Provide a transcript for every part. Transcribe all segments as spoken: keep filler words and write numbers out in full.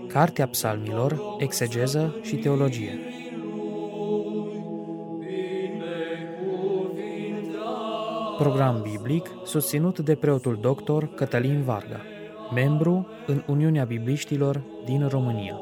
Cartea Psalmilor, exegeză și teologie. Program biblic susținut de preotul doctor Cătălin Varga, membru în Uniunea Bibliștilor din România.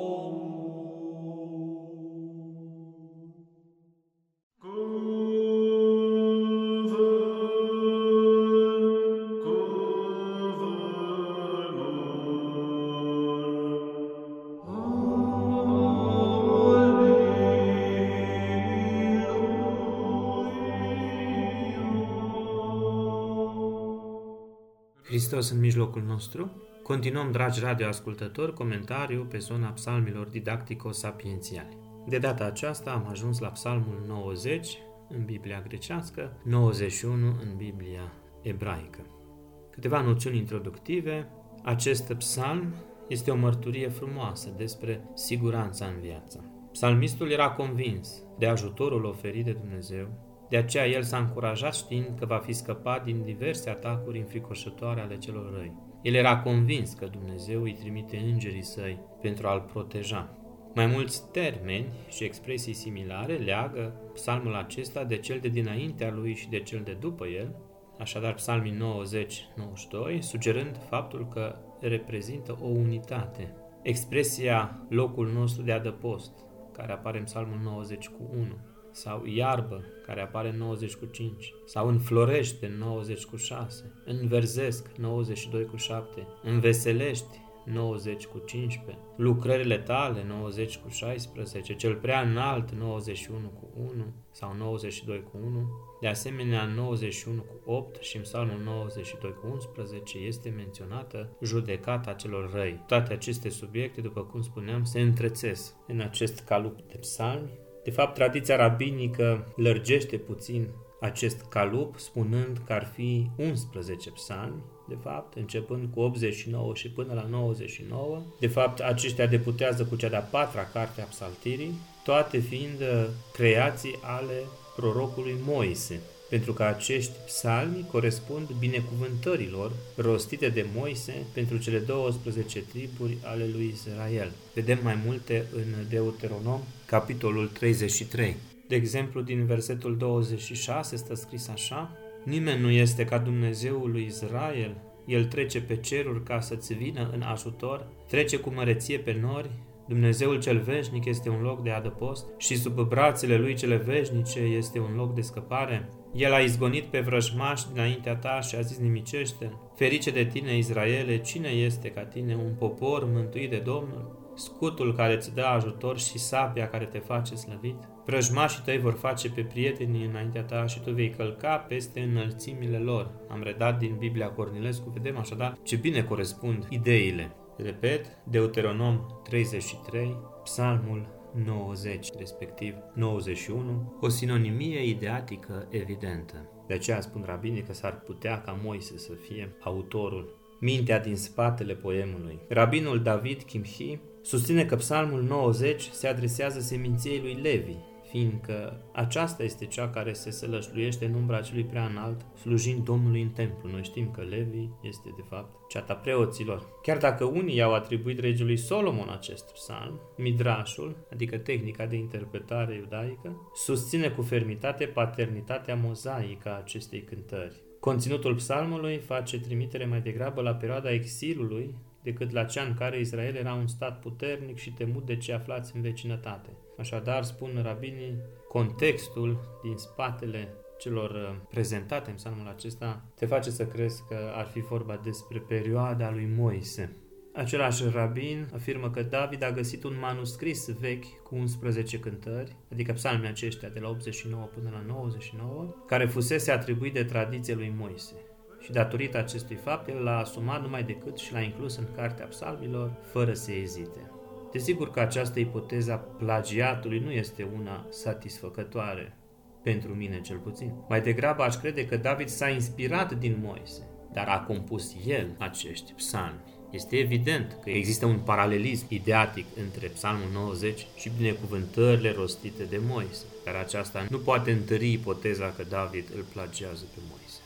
Hristos în mijlocul nostru. Continuăm, dragi radioascultători, comentariu pe zona psalmilor didactico-sapiențiale. De data aceasta am ajuns la psalmul nouăzeci în Biblia grecească, nouăzeci și unu în Biblia ebraică. Câteva noțiuni introductive. Acest psalm este o mărturie frumoasă despre siguranța în viață. Psalmistul era convins de ajutorul oferit de Dumnezeu. De aceea el s-a încurajat știind că va fi scăpat din diverse atacuri înfricoșătoare ale celor răi. El era convins că Dumnezeu îi trimite îngerii săi pentru a-l proteja. Mai mulți termeni și expresii similare leagă psalmul acesta de cel de dinaintea lui și de cel de după el, așadar psalmii nouăzeci nouăzeci și doi, sugerând faptul că reprezintă o unitate. Expresia locul nostru de adăpost, care apare în psalmul nouăzeci cu unu, sau iarbă, care apare în nouăzeci cu cinci, sau înflorește în nouăzeci cu șase, înverzesc nouăzeci și doi cu șapte, înveselești nouăzeci cu cincisprezece, lucrările tale nouăzeci cu șaisprezece, cel prea înalt nouăzeci și unu cu unu sau nouăzeci și doi cu unu, de asemenea nouăzeci și unu cu opt și în psalmul nouăzeci și doi cu unsprezece este menționată judecata celor răi. Toate aceste subiecte, după cum spuneam, se întrețes în acest calup de psalmi. De fapt, tradiția rabinică lărgește puțin acest calup, spunând că ar fi unsprezece psalmi, de fapt, începând cu optzeci și nouă și până la nouăzeci și nouă. De fapt, aceștia deputează cu cea de-a patra carte a Psaltirii, toate fiind creații ale prorocului Moise, pentru că acești psalmi corespund binecuvântărilor rostite de Moise pentru cele douăsprezece triburi ale lui Israel. Vedem mai multe în Deuteronom, capitolul treizeci și trei. De exemplu, din versetul douăzeci și șase stă scris așa: nimeni nu este ca Dumnezeul lui Israel, El trece pe ceruri ca să-ți vină în ajutor, trece cu măreție pe nori, Dumnezeul cel veșnic este un loc de adăpost și sub brațele Lui cele veșnice este un loc de scăpare. El a izgonit pe vrăjmași dinaintea ta și a zis nimicește: ferice de tine, Israele, cine este ca tine, un popor mântuit de Domnul? Scutul care îți dă ajutor și sabia care te face slăvit. Vrăjmașii tăi vor face pe prietenii înaintea ta și tu vei călca peste înălțimile lor. Am redat din Biblia Cornilescu, vedem așadar ce bine corespund ideile. Repet, Deuteronom treizeci și trei, Psalmul nouăzeci, respectiv nouăzeci și unu, o sinonimie ideatică evidentă. De aceea spun rabinii că s-ar putea ca Moise să fie autorul. Mintea din spatele poemului. Rabinul David Kimhi susține că Psalmul nouăzeci se adresează seminției lui Levi, fiindcă aceasta este cea care se sălășluiește în umbra celui prea înalt, slujind Domnului în templu. Noi știm că Levi este, de fapt, ceata preoților. Chiar dacă unii i-au atribuit regelui Solomon acest psalm, Midrashul, adică tehnica de interpretare iudaică, susține cu fermitate paternitatea mozaică a acestei cântări. Conținutul psalmului face trimitere mai degrabă la perioada exilului decât la cea în care Israel era un stat puternic și temut de cei aflați în vecinătate. Așadar, spun rabinii, contextul din spatele celor prezentate în psalmul acesta te face să crezi că ar fi vorba despre perioada lui Moise. Același rabin afirmă că David a găsit un manuscris vechi cu unsprezece cântări, adică psalmii aceștia de la optzeci și nouă până la nouăzeci și nouă, care fusese atribuit de tradiție lui Moise. Și datorită acestui fapt, el l-a asumat numai decât și l-a inclus în cartea psalmilor, fără să ezite. Desigur că această ipoteză a plagiatului nu este una satisfăcătoare, pentru mine cel puțin. Mai degrabă aș crede că David s-a inspirat din Moise, dar a compus el acești psalmi. Este evident că există un paralelism ideatic între psalmul nouăzeci și binecuvântările rostite de Moise, dar aceasta nu poate întări ipoteza că David îl plagiază pe Moise.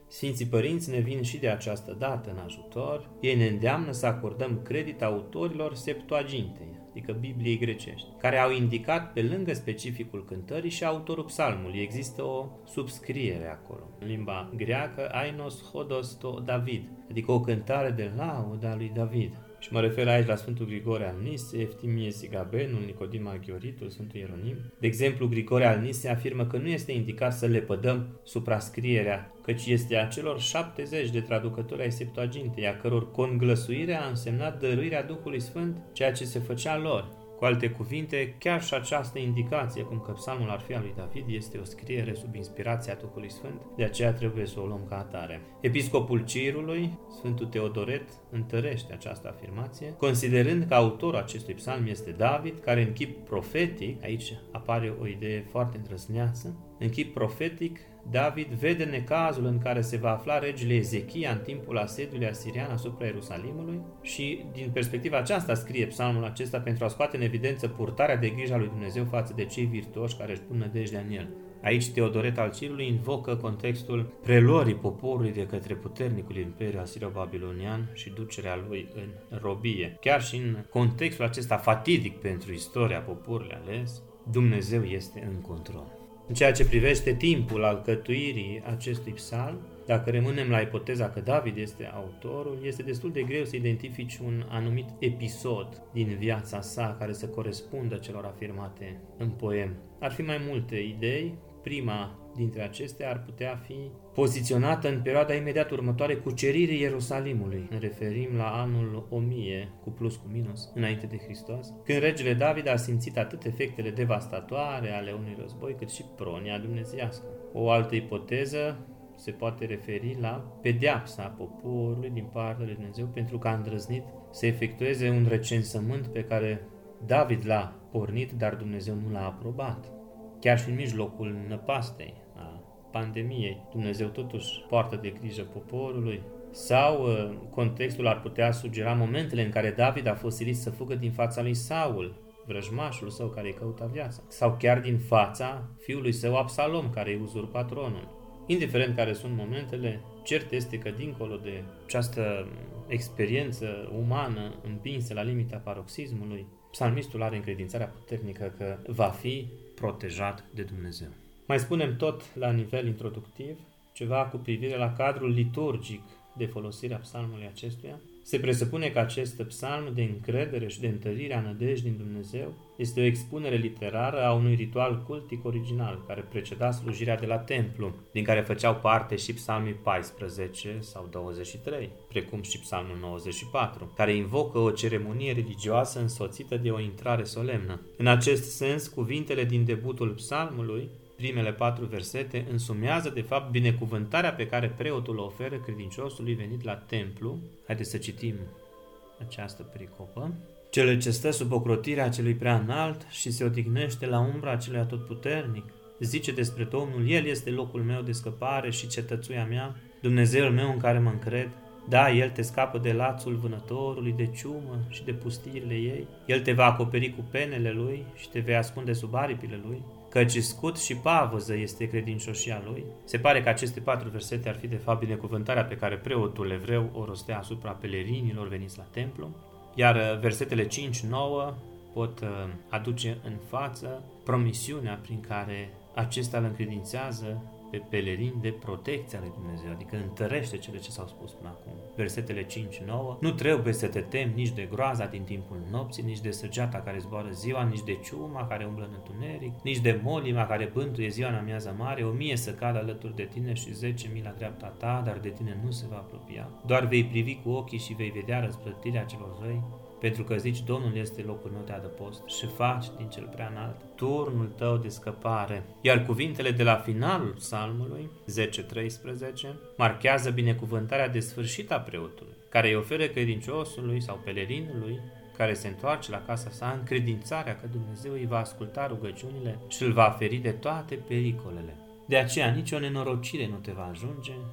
Sfinții Părinți ne vin și de această dată în ajutor. Ei ne îndeamnă să acordăm credit autorilor Septuagintei, adică Bibliei grecești, care au indicat pe lângă specificul cântării și autorul psalmului. Există o subscriere acolo. În limba greacă, Ainos Hodos to David, adică o cântare de laudă a lui David. Și mă refer aici la Sfântul Grigore al Nise, Eftimie Sigabenul, Nicodim Aghioritul, Sfântul Ieronim. De exemplu, Grigore al Nise afirmă că nu este indicat să lepădăm suprascrierea, căci este a celor șaptezeci de traducători ai Septuagintei, a căror conglăsuire a însemnat dăruirea Duhului Sfânt, ceea ce se făcea lor. Cu alte cuvinte, chiar și această indicație, cum că psalmul ar fi al lui David, este o scriere sub inspirația Duhului Sfânt, de aceea trebuie să o luăm ca atare. Episcopul Cirului, Sfântul Teodoret, întărește această afirmație, considerând că autorul acestui psalm este David, care în chip profetic, aici apare o idee foarte îndrăzneață, în chip profetic, David vede necazul în care se va afla regele Ezechia în timpul asediului asirian asupra Ierusalimului și din perspectiva aceasta scrie psalmul acesta pentru a scoate în evidență purtarea de grijă a lui Dumnezeu față de cei virtuoși care își pun nădejdea în el. Aici Teodoret al Cirului invocă contextul preluării poporului de către puternicul imperiu asirio-babilonian și ducerea lui în robie. Chiar și în contextul acesta fatidic pentru istoria poporului ales, Dumnezeu este în control. În ceea ce privește timpul alcătuirii acestui psalm, dacă rămânem la ipoteza că David este autorul, este destul de greu să identifici un anumit episod din viața sa care să corespundă celor afirmate în poem. Ar fi mai multe idei. Prima dintre acestea ar putea fi poziționată în perioada imediat următoare cuceririi Ierusalimului. Ne referim la anul o mie cu plus cu minus înainte de Hristos, când regele David a simțit atât efectele devastatoare ale unui război, cât și pronia dumnezeiască. O altă ipoteză se poate referi la pedeapsa poporului din partea lui Dumnezeu pentru că a îndrăznit să efectueze un recensământ pe care David l-a pornit, dar Dumnezeu nu l-a aprobat. Chiar și în mijlocul năpastei, a pandemiei, Dumnezeu totuși poartă de grijă poporului. Sau contextul ar putea sugera momentele în care David a fost silit să fugă din fața lui Saul, vrăjmașul său care îi căuta viața. Sau chiar din fața fiului său Absalom, care îi uzurpa tronul. Indiferent care sunt momentele, cert este că dincolo de această experiență umană împinsă la limita paroxismului, psalmistul are încredințarea puternică că va fi protejat de Dumnezeu. Mai spunem tot la nivel introductiv ceva cu privire la cadrul liturgic de folosire a psalmului acestuia. Se presupune că acest psalm de încredere și de întărire a nădejdii în Dumnezeu este o expunere literară a unui ritual cultic original care preceda slujirea de la templu, din care făceau parte și psalmii paisprezece sau douăzeci și trei, precum și psalmul nouăzeci și patru, care invocă o ceremonie religioasă însoțită de o intrare solemnă. În acest sens, cuvintele din debutul psalmului, primele patru versete, însumează de fapt binecuvântarea pe care preotul o oferă credinciosului venit la templu. Haideți să citim această pericopă. Cel ce stă sub ocrotirea celui prea înalt și se odihnește la umbra acelui atotputernic, zice despre Domnul: El este locul meu de scăpare și cetățuia mea, Dumnezeul meu în care mă încred. Da, El te scapă de lațul vânătorului, de ciumă și de pustirile ei. El te va acoperi cu penele Lui și te vei ascunde sub aripile Lui, căci scut și pavăză este credincioșia Lui. Se pare că aceste patru versete ar fi de fapt binecuvântarea pe care preotul evreu o rostea asupra pelerinilor veniți la templu, iar versetele cinci nouă pot aduce în față promisiunea prin care acesta îl încredințează pe pelerini de protecția lui Dumnezeu, adică întărește cele ce s-au spus până acum. Versetele cinci nouă: Nu trebuie să te temi nici de groaza din timpul nopții, nici de săgeata care zboară ziua, nici de ciuma care umblă în întuneric, nici de molima care bântuie ziua în amiază mare. O mie să cadă alături de tine și zece mii la dreapta ta, dar de tine nu se va apropia. Doar vei privi cu ochii și vei vedea răsplătirea celor răi, pentru că zici: Domnul este locul meu de adăpost și faci din cel prea înalt turnul tău de scăpare. Iar cuvintele de la finalul psalmului, zece treisprezece, marchează binecuvântarea de sfârșit a preotului, care îi oferă credinciosului sau pelerinului care se întoarce la casa sa încredințarea că Dumnezeu îi va asculta rugăciunile și îl va feri de toate pericolele. De aceea nicio nenorocire nu te va ajunge,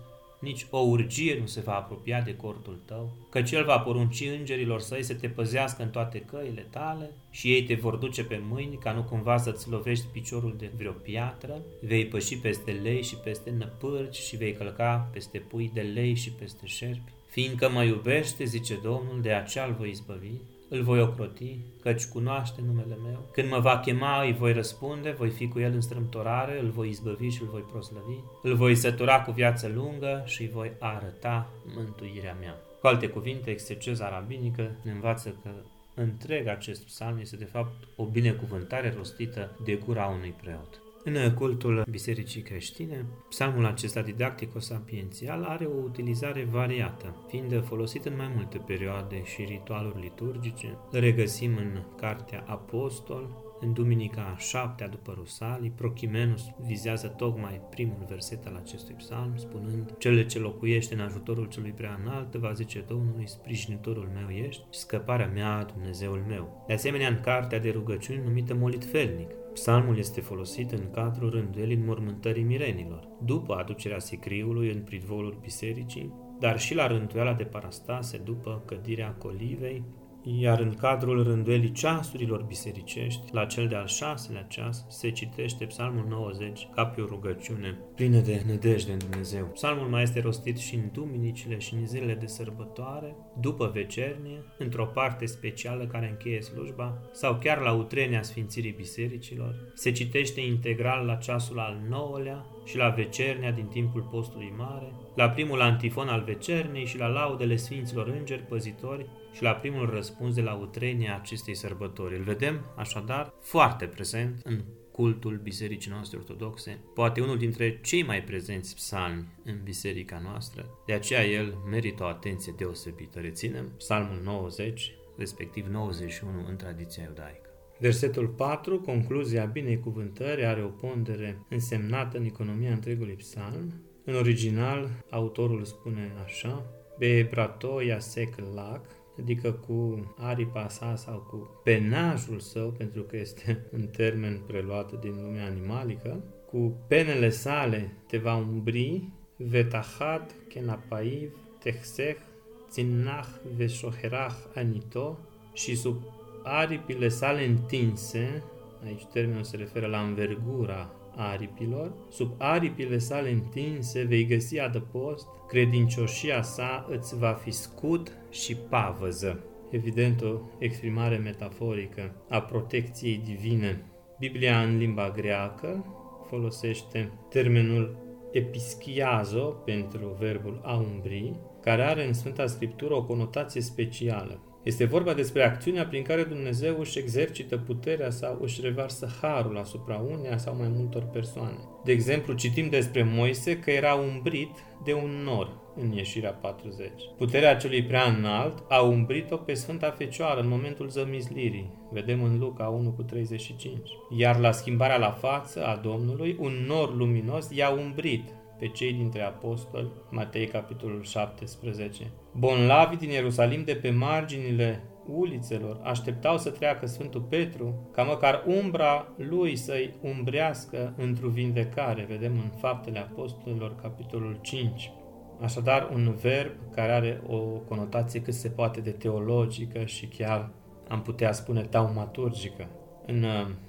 nici o urgie nu se va apropia de cortul tău, căci El va porunci îngerilor săi să te păzească în toate căile tale și ei te vor duce pe mâini ca nu cumva să-ți lovești piciorul de vreo piatră, vei păși peste lei și peste năpârci și vei călca peste pui de lei și peste șerpi. Fiindcă mă iubește, zice Domnul, de aceea îl voi izbăvi, îl voi ocroti, căci cunoaște numele meu. Când mă va chema, îi voi răspunde, voi fi cu el în strâmtorare, îl voi izbăvi și îl voi proslăvi, îl voi sătura cu viață lungă și îi voi arăta mântuirea mea. Cu alte cuvinte, exegeza rabinică ne învață că întreg acest psalm este de fapt o binecuvântare rostită de gura unui preot. În cultul bisericii creștine, psalmul acesta didactico-sapiențial are o utilizare variată, fiind folosit în mai multe perioade și ritualuri liturgice. Îl regăsim în Cartea Apostol, în Duminica a șaptea după Rusalii. Prochimenus vizează tocmai primul verset al acestui psalm, spunând: Cel ce locuiește în ajutorul celui prea înalt, va zice Domnului, sprijinitorul meu ești și scăparea mea, Dumnezeul meu. De asemenea, în Cartea de rugăciuni numită Molitfelnic, psalmul este folosit în cadrul rânduielii înmormântării mirenilor, după aducerea sicriului în pridvorul bisericii, dar și la rânduiala de parastase după cădirea colivei, iar în cadrul rânduielii ceasurilor bisericești, la cel de-al șaselea ceas, se citește psalmul nouăzeci ca pe o rugăciune plină de nădejde în Dumnezeu. Psalmul mai este rostit și în duminicile și în zilele de sărbătoare, după vecernie, într-o parte specială care încheie slujba, sau chiar la utrenia sfințirii bisericilor. Se citește integral la ceasul al nouălea și la vecernia din timpul postului mare, la primul antifon al vecernei și la laudele sfinților îngeri păzitori și la primul răspuns de la utrenia acestei sărbători. Îl vedem, așadar, foarte prezent în cultul bisericii noastre ortodoxe, poate unul dintre cei mai prezenți psalmi în biserica noastră, de aceea el merită o atenție deosebită. Reținem psalmul nouăzeci, respectiv nouăzeci și unu în tradiția iudaică. Versetul patru, concluzia binecuvântării, are o pondere însemnată în economia întregului psalm. În original, autorul spune așa: Be brato iasec lac, adică cu aripa sa sau cu penajul său, pentru că este un termen preluat din lumea animalică, cu penele sale te va umbri, vetahad, kenapaiv, tehsech, ținnach, veshoherach anito, și sub aripile sale întinse, aici termenul se referă la învergura aripilor, sub aripile sale întinse vei găsi adăpost, credincioșia sa îți va fi scut și pavăză. Evident, o exprimare metaforică a protecției divine. Biblia în limba greacă folosește termenul epischiazo pentru verbul a umbri, care are în Sfânta Scriptură o conotație specială. Este vorba despre acțiunea prin care Dumnezeu își exercită puterea sau își revarsă harul asupra uneia sau mai multor persoane. De exemplu, citim despre Moise că era umbrit de un nor în Ieșirea patruzeci. Puterea celui prea înalt a umbrit-o pe Sfânta Fecioară în momentul zămislirii. Vedem în Luca unu cu treizeci și cinci. Iar la schimbarea la față a Domnului, un nor luminos i-a umbrit pe cei dintre apostoli, Matei capitolul șaptesprezece. Bonlavii din Ierusalim de pe marginile ulițelor așteptau să treacă Sfântul Petru, ca măcar umbra lui să-i umbrească într-o vindecare. Vedem în Faptele Apostolilor capitolul cinci. Așadar, un verb care are o conotație cât se poate de teologică și chiar am putea spune taumaturgică. În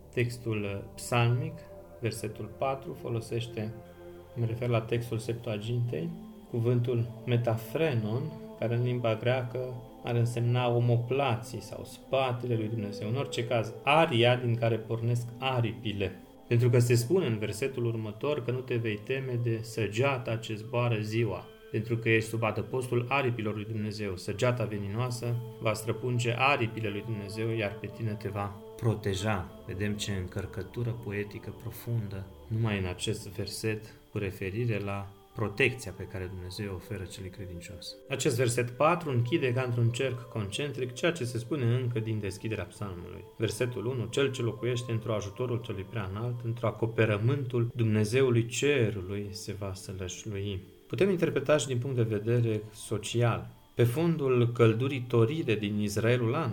textul psalmic, versetul patru folosește, mă refer la textul Septuagintei, cuvântul metafrenon, care în limba greacă ar însemna omoplații sau spatele lui Dumnezeu. În orice caz, aria din care pornesc aripile. Pentru că se spune în versetul următor că nu te vei teme de săgeata ce zboară ziua, pentru că ești sub adăpostul aripilor lui Dumnezeu. Săgeata veninoasă va străpunge aripile lui Dumnezeu, iar pe tine te va proteja. Vedem ce încărcătură poetică profundă numai în acest verset, cu referire la protecția pe care Dumnezeu o oferă celui credincios. Acest verset patru închide ca într-un cerc concentric ceea ce se spune încă din deschiderea psalmului. Versetul unu, cel ce locuiește într-o ajutorul celui prea înalt, într-o acoperământul Dumnezeului cerului se va sălășlui. Putem interpreta și din punct de vedere social. Pe fondul căldurii toride din Israelul antic,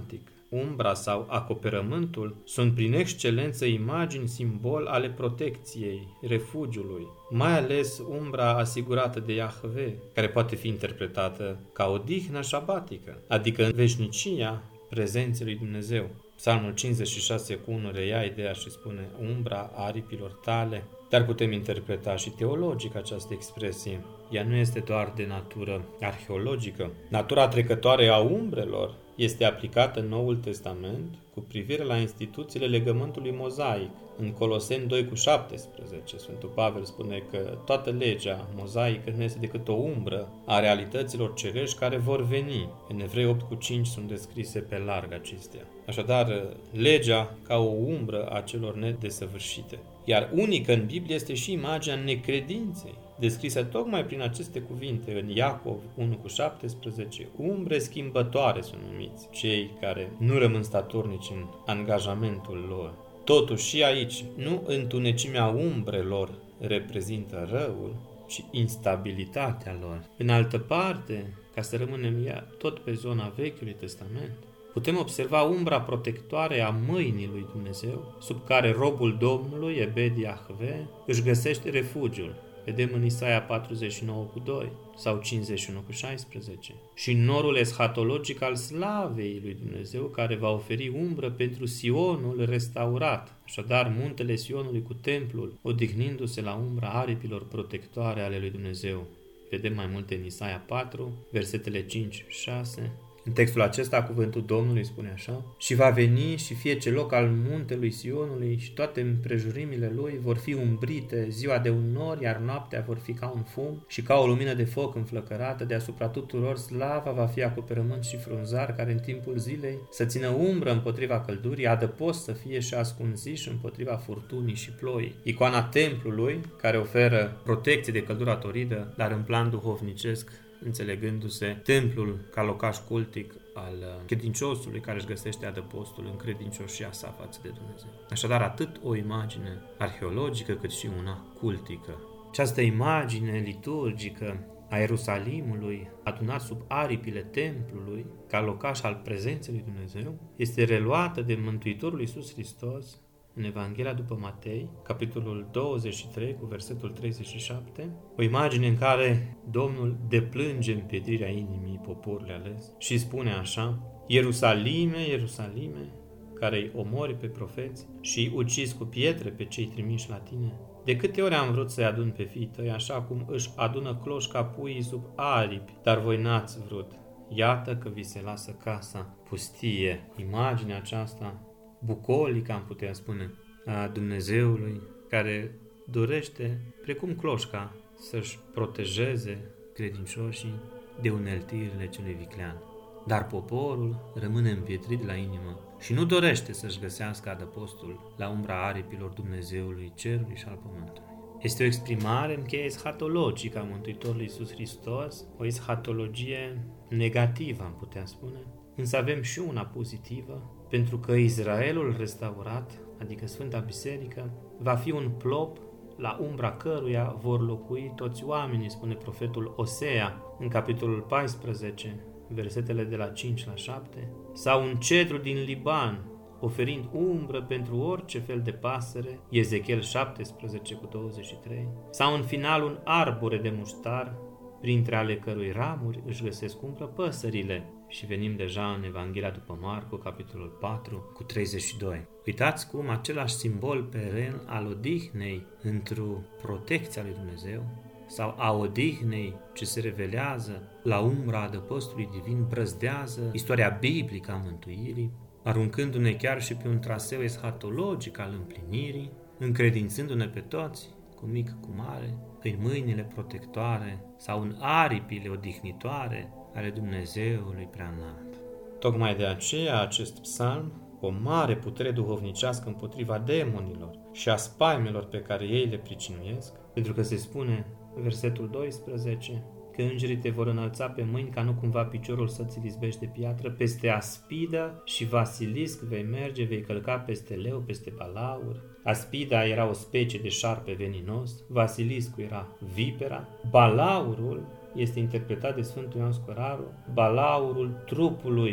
umbra sau acoperământul sunt prin excelență imagini simbol ale protecției, refugiului, mai ales umbra asigurată de Iahve, care poate fi interpretată ca o dihnă șabatică, adică în veșnicia prezenței lui Dumnezeu. Psalmul cincizeci și șase cu unu reia ideea și spune umbra aripilor tale, dar putem interpreta și teologic această expresie. Ea nu este doar de natură arheologică. Natura trecătoare a umbrelor este aplicată în Noul Testament cu privire la instituțiile legământului mozaic. În Coloseni doi cu șaptesprezece, Sfântul Pavel spune că toată legea mozaică nu este decât o umbră a realităților cerești care vor veni. În Evrei opt cu cinci sunt descrise pe larg acestea. Așadar, legea ca o umbră a celor nedesăvârșite. Iar unică în Biblie este și imaginea necredinței, descrisă tocmai prin aceste cuvinte în Iacov unu cu șaptesprezece, umbre schimbătoare sunt numiți, cei care nu rămân statornici în angajamentul lor. Totuși și aici, nu întunecimea umbrelor reprezintă răul, ci instabilitatea lor. În altă parte, ca să rămânem ea tot pe zona Vechiului Testament, putem observa umbra protectoare a mâinii lui Dumnezeu, sub care robul Domnului, Ebed Iahve, își găsește refugiul. Vedem în Isaia patruzeci și nouă cu doi sau cincizeci și unu cu șaisprezece. Și norul eschatologic al slavei lui Dumnezeu, care va oferi umbră pentru Sionul restaurat. Așadar, muntele Sionului cu templul, odihnindu-se la umbra aripilor protectoare ale lui Dumnezeu. Vedem mai multe în Isaia patru, versetele cinci șase. În textul acesta, cuvântul Domnului spune așa: și va veni și fie ce loc al muntelui Sionului și toate împrejurimile lui vor fi umbrite ziua de un nor, iar noaptea vor fi ca un fum și ca o lumină de foc înflăcărată. Deasupra tuturor slava va fi acoperământ și frunzar, care în timpul zilei să țină umbră împotriva căldurii, adăpost să fie și ascunziș împotriva furtunii și ploii. Icoana templului, care oferă protecție de căldura toridă, dar în plan duhovnicesc, înțelegându-se templul ca locaș cultic al credinciosului care își găsește adăpostul în credincioșia sa față de Dumnezeu. Așadar, atât o imagine arheologică cât și una cultică. Această imagine liturgică a Ierusalimului, adunat sub aripile templului, ca locaș al prezenței lui Dumnezeu, este reluată de Mântuitorul Iisus Hristos în Evanghelia după Matei, capitolul douăzeci și trei, cu versetul treizeci și șapte, o imagine în care Domnul deplânge împiedrirea inimii poporului ales și spune așa: Ierusalime, Ierusalime, care îi omori pe profeți și îi ucizi cu pietre pe cei trimiși la tine, de câte ori am vrut să-i adun pe fiii tăi, așa cum își adună cloșca puii sub aripi, dar voi n-ați vrut. Iată că vi se lasă casa pustie. Imaginea aceasta bucolică, am putea spune, a Dumnezeului, care dorește, precum cloșca, să-și protejeze credincioșii de uneltirile celui viclean. Dar poporul rămâne împietrit la inimă și nu dorește să-și găsească adăpostul la umbra aripilor Dumnezeului cerului și al pământului. Este o exprimare în cheie eschatologică a Mântuitorului Iisus Hristos, o eschatologie negativă, am putea spune, însă avem și una pozitivă, pentru că Israelul restaurat, adică Sfânta Biserică, va fi un plop la umbra căruia vor locui toți oamenii, spune profetul Osea în capitolul paisprezece, versetele de la cinci la șapte, sau un cedru din Liban, oferind umbră pentru orice fel de pasăre, Ezechiel șaptesprezece cu douăzeci și trei, sau în final un arbore de muștar, printre ale cărui ramuri își găsesc umbră păsările. Și venim deja în Evanghelia după Marcu, capitolul patru, cu treizeci și doi. Uitați cum același simbol peren al odihnei într-o protecție a lui Dumnezeu sau a odihnei ce se revelează la umbra adăpostului divin brăzdează istoria biblică a mântuirii, aruncându-ne chiar și pe un traseu eschatologic al împlinirii, încredințându-ne pe toți, cu mic, cu mare, în mâinile protectoare sau în aripile odihnitoare ale Dumnezeului preanalt. Tocmai de aceea acest psalm, o mare putere duhovnicească împotriva demonilor și a spaimelor pe care ei le pricinuiesc, pentru că se spune, versetul doisprezece, că îngerii te vor înălța pe mâini ca nu cumva piciorul să ți izbești de piatră, peste aspidă și vasilisc vei merge, vei călca peste leu, peste balaur. Aspida era o specie de șarpe veninos, vasiliscul era vipera, balaurul este interpretat de Sfântul Ioan Scuraru, balaurul trupului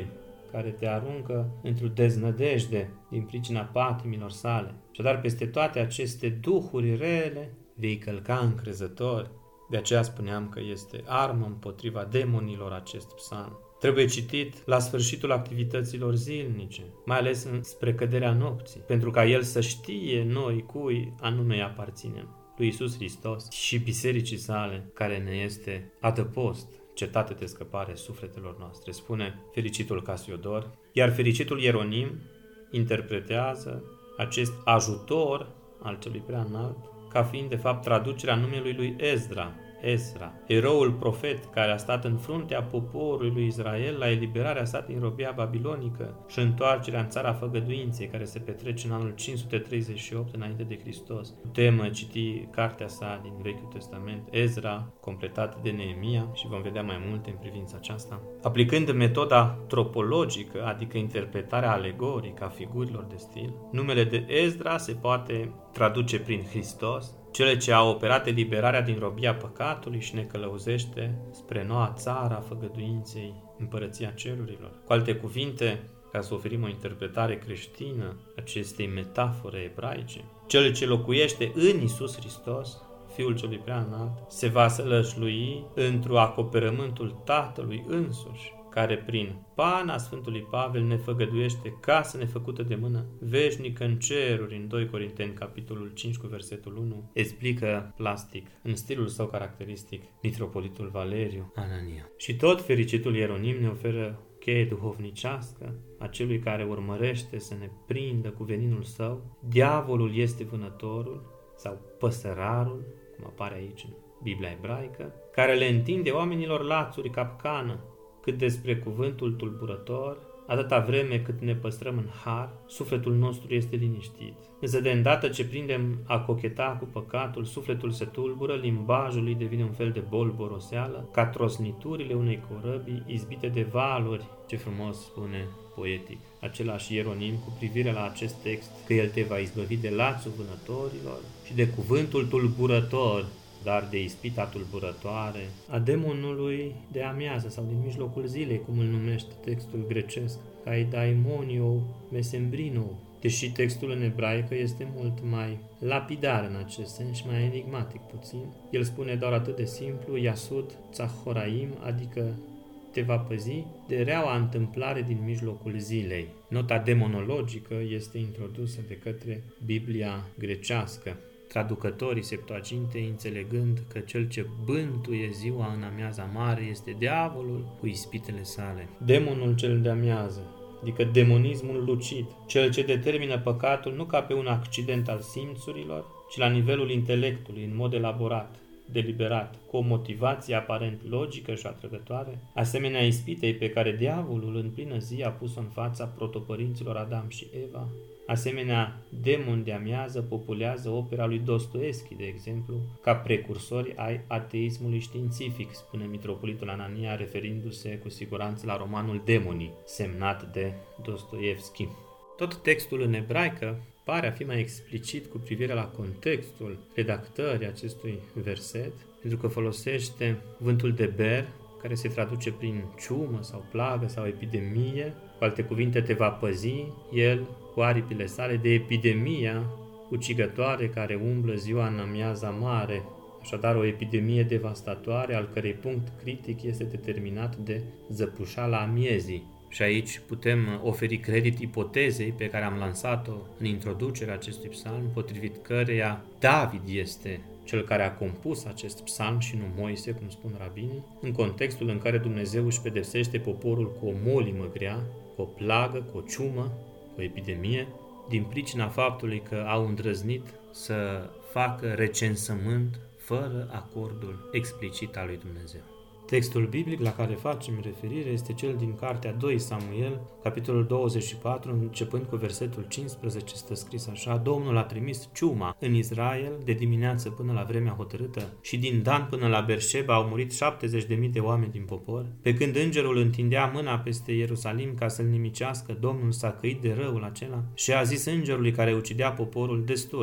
care te aruncă într-o deznădejde din pricina patimilor sale. Așadar, peste toate aceste duhuri rele, vei călca încrezător. De aceea spuneam că este armă împotriva demonilor acest psalm. Trebuie citit la sfârșitul activităților zilnice, mai ales spre căderea nopții, pentru ca el să știe noi cui anume îi aparținem, lui Iisus Hristos și bisericii sale, care ne este adăpost, cetate de scăpare sufletelor noastre, spune fericitul Casiodor, iar fericitul Ieronim interpretează acest ajutor al celui prea înalt ca fiind de fapt traducerea numelui lui Ezdra, Esra, eroul profet care a stat în fruntea poporului lui Israel la eliberarea sa din robia babilonică și întoarcerea în țara făgăduinței, care se petrece în anul cinci sute treizeci și opt înainte de Hristos. Putem citi cartea sa din Vechiul Testament, Ezra, completată de Neemia, și vom vedea mai multe în privința aceasta. Aplicând metoda tropologică, adică interpretarea alegorică a figurilor de stil, numele de Ezdra se poate traduce prin Hristos, cele ce a operat eliberarea din robia păcatului și ne călăuzește spre noua țară a făgăduinței, împărăția cerurilor. Cu alte cuvinte, ca să oferim o interpretare creștină acestei metafore ebraice, cel ce locuiește în Iisus Hristos, Fiul celui prea înalt, se va sălășlui într-o acoperământul Tatălui însuși, care prin pana Sfântului Pavel ne făgăduiește casă nefăcută de mână, veșnică în ceruri, în doi Corinteni, capitolul cinci, cu versetul unu, explică plastic, în stilul său caracteristic, mitropolitul Valeriu Anania. Și tot fericitul Ieronim ne oferă cheie duhovnicească a celui care urmărește să ne prindă cu veninul său. Diavolul este vânătorul sau păsărarul, cum apare aici în Biblia ebraică, care le întinde oamenilor lațuri capcană, cât despre cuvântul tulburător, atâta vreme cât ne păstrăm în har, sufletul nostru este liniștit. Însă de îndată ce prindem a cocheta cu păcatul, sufletul se tulbură, limbajul lui devine un fel de bolboroseală, ca trosniturile unei corăbii izbite de valuri. Ce frumos spune poetic același Ieronim cu privire la acest text, că el te va izbăvi de lațul vânătorilor și de cuvântul tulburător, dar de ispita tulburătoare a demonului de amiază sau din mijlocul zilei, cum îl numește textul grecesc, kai daemonio mesembrino, deși textul în ebraică este mult mai lapidar în acest sens și mai enigmatic puțin. El spune doar atât de simplu, Iasud Tzahoraim, adică te va păzi de reaua întâmplare din mijlocul zilei. Nota demonologică este introdusă de către Biblia grecească. Traducătorii Septuagintei, înțelegând că cel ce bântuie ziua în amiaza mare este diavolul cu ispitele sale. Demonul cel de amiază, adică demonismul lucid, cel ce determină păcatul nu ca pe un accident al simțurilor, ci la nivelul intelectului, în mod elaborat, deliberat, cu o motivație aparent logică și atrăgătoare, asemenea ispitei pe care diavolul în plină zi a pus-o în fața protopărinților Adam și Eva. Asemenea, demon de amiază populează opera lui Dostoevski, de exemplu, ca precursori ai ateismului științific, spune mitropolitul Anania, referindu-se cu siguranță la romanul Demonii, semnat de Dostoevski. Tot textul în ebraică pare a fi mai explicit cu privire la contextul redactării acestui verset, pentru că folosește cuvântul de ber, care se traduce prin ciumă sau plagă sau epidemie. Cu alte cuvinte, te va păzi el cu aripile sale de epidemia ucigătoare care umblă ziua în amiaza mare. Așadar, o epidemie devastatoare, al cărei punct critic este determinat de zăpușala amiezii. Și aici putem oferi credit ipotezei pe care am lansat-o în introducerea acestui psalm, potrivit căreia David este cel care a compus acest psalm și nu Moise, cum spun rabinii, în contextul în care Dumnezeu își pedepsește poporul cu o molimă grea, cu o plagă, cu o ciumă, cu o epidemie, din pricina faptului că au îndrăznit să facă recensământ fără acordul explicit al lui Dumnezeu. Textul biblic la care facem referire este cel din cartea doi Samuel, capitolul douăzeci și patru, începând cu versetul cincisprezece, stă scris așa: Domnul a trimis ciuma în Israel de dimineață până la vremea hotărâtă și din Dan până la Berșeba au murit șaptezeci de mii de oameni din popor. Pe când îngerul întindea mâna peste Ierusalim ca să-l nimicească, Domnul s-a căit de răul acela și a zis îngerului care ucidea poporul: destul,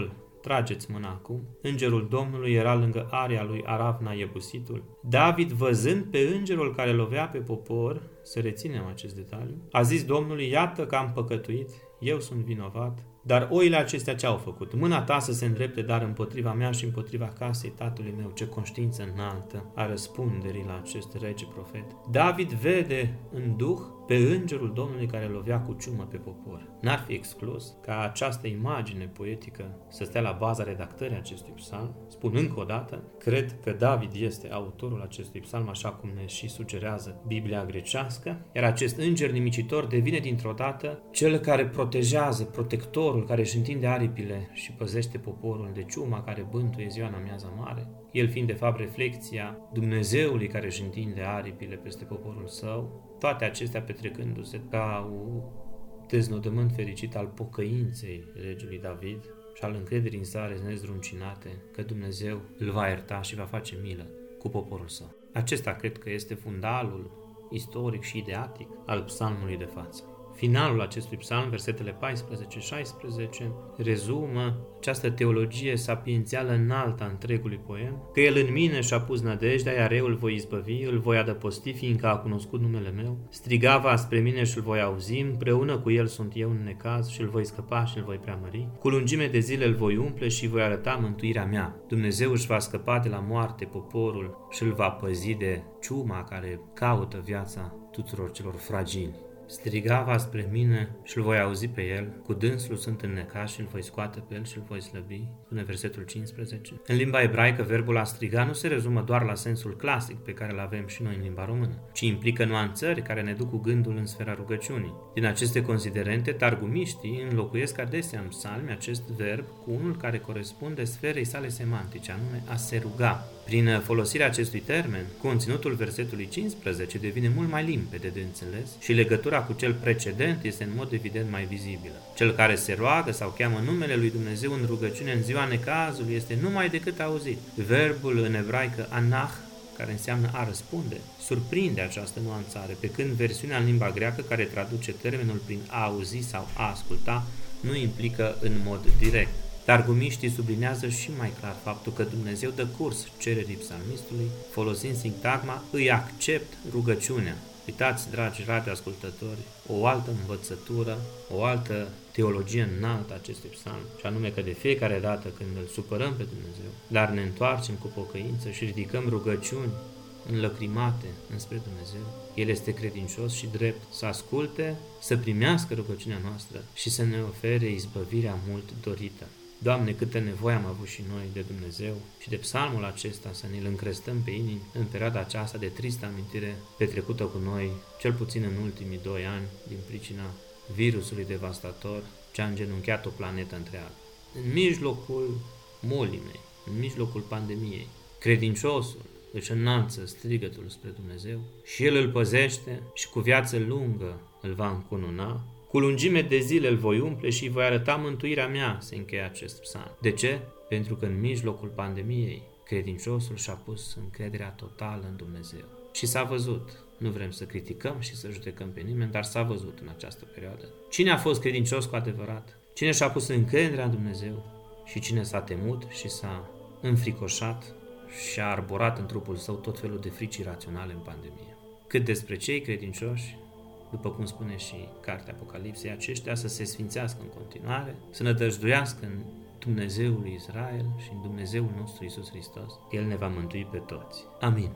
trageți mâna acum. Îngerul Domnului era lângă aria lui Aravna Iebusitul. David, văzând pe îngerul care lovea pe popor, să reținem acest detaliu, a zis Domnului, iată că am păcătuit, eu sunt vinovat, dar oile acestea ce au făcut? Mâna ta să se îndrepte, dar împotriva mea și împotriva casei tatălui meu. Ce conștiință înaltă a răspunderii la acest rege profet. David vede în duh pe îngerul Domnului care lovea cu ciumă pe popor. N-ar fi exclus ca această imagine poetică să stea la baza redactării acestui psalm. Spun încă o dată, cred că David este autorul acestui psalm, așa cum ne și sugerează Biblia grecească, iar acest înger nimicitor devine dintr-o dată cel care protejează, protectorul care își întinde aripile și păzește poporul de ciuma care bântuie ziua în amiaza mare, el fiind de fapt reflecția Dumnezeului care își întinde aripile peste poporul său, toate acestea petrecându-se ca un deznodământ fericit al pocăinței regelui David și al încrederii în sale nezruncinate că Dumnezeu îl va ierta și va face milă cu poporul său. Acesta cred că este fundalul istoric și ideatic al psalmului de față. Finalul acestui psalm, versetele paisprezece șaisprezece, rezumă această teologie sapiențială înaltă a întregului poem, că el în mine și-a pus nădejdea, iar eu îl voi izbăvi, îl voi adăposti, fiindcă a cunoscut numele meu. Striga va spre mine și îl voi auzi, împreună cu el sunt eu în necaz și îl voi scăpa și îl voi preamări. Cu lungime de zile îl voi umple și voi arăta mântuirea mea. Dumnezeu își va scăpa de la moarte poporul și îl va păzi de ciuma care caută viața tuturor celor fragili. Striga va spre mine și îl voi auzi pe el, cu dânsul sunt în necaz și îl voi scoate pe el și îl voi slăbi, spune versetul cincisprezece. În limba ebraică, verbul a striga nu se rezumă doar la sensul clasic pe care îl avem și noi în limba română, ci implică nuanțări care ne duc cu gândul în sfera rugăciunii. Din aceste considerente, targumiștii înlocuiesc adesea în psalmi acest verb cu unul care corespunde sferei sale semantice, anume a se ruga. Prin folosirea acestui termen, conținutul versetului cincisprezece devine mult mai limpede de înțeles și legătura cu cel precedent este în mod evident mai vizibilă. Cel care se roagă sau cheamă numele lui Dumnezeu în rugăciune în ziua necazului este numai decât auzit. Verbul în ebraică anach, care înseamnă a răspunde, surprinde această nuanțare, pe când versiunea în limba greacă, care traduce termenul prin a auzi sau a asculta, nu implică în mod direct. Targumiștii sublinează și mai clar faptul că Dumnezeu dă curs cererii psalmistului, folosind sintagma îi accept rugăciunea. Uitați, dragi radioascultători, o altă învățătură, o altă teologie înaltă a acestui psalm, și anume că de fiecare dată când îl supărăm pe Dumnezeu, dar ne întoarcem cu pocăință și ridicăm rugăciuni înlăcrimate înspre Dumnezeu, El este credincios și drept să asculte, să primească rugăciunea noastră și să ne ofere izbăvirea mult dorită. Doamne, câtă nevoie am avut și noi de Dumnezeu și de psalmul acesta să ne-l încrestăm pe inimi în perioada aceasta de tristă amintire petrecută cu noi, cel puțin în ultimii doi ani, din pricina virusului devastator ce a îngenunchiat o planetă întreagă. În mijlocul molimei, în mijlocul pandemiei, credinciosul își înalță strigătul spre Dumnezeu și El îl păzește și cu viață lungă îl va încununa. Cu lungime de zile îl voi umple și îi voi arăta mântuirea mea, se încheie acest psalm. De ce? Pentru că în mijlocul pandemiei, credinciosul și-a pus încrederea totală în Dumnezeu. Și s-a văzut, nu vrem să criticăm și să judecăm pe nimeni, dar s-a văzut în această perioadă. Cine a fost credincios cu adevărat? Cine și-a pus încrederea în Dumnezeu? Și cine s-a temut și s-a înfricoșat și a arborat în trupul său tot felul de frici iraționale în pandemie. Cât despre cei credincioși, după cum spune și cartea Apocalipsei, aceștia să se sfințească în continuare, să nădăjduiască în Dumnezeul lui Israel și în Dumnezeul nostru Iisus Hristos. El ne va mântui pe toți. Amin.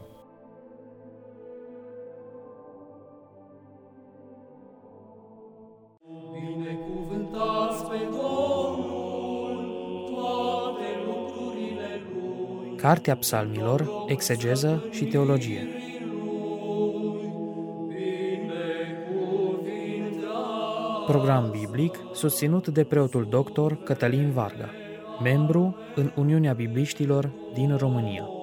Binecuvântați pe Domnul toate lucrurile Lui. Cartea Psalmilor, exegeză și teologie. Program biblic susținut de preotul doctor Cătălin Varga, membru în Uniunea Bibliștilor din România.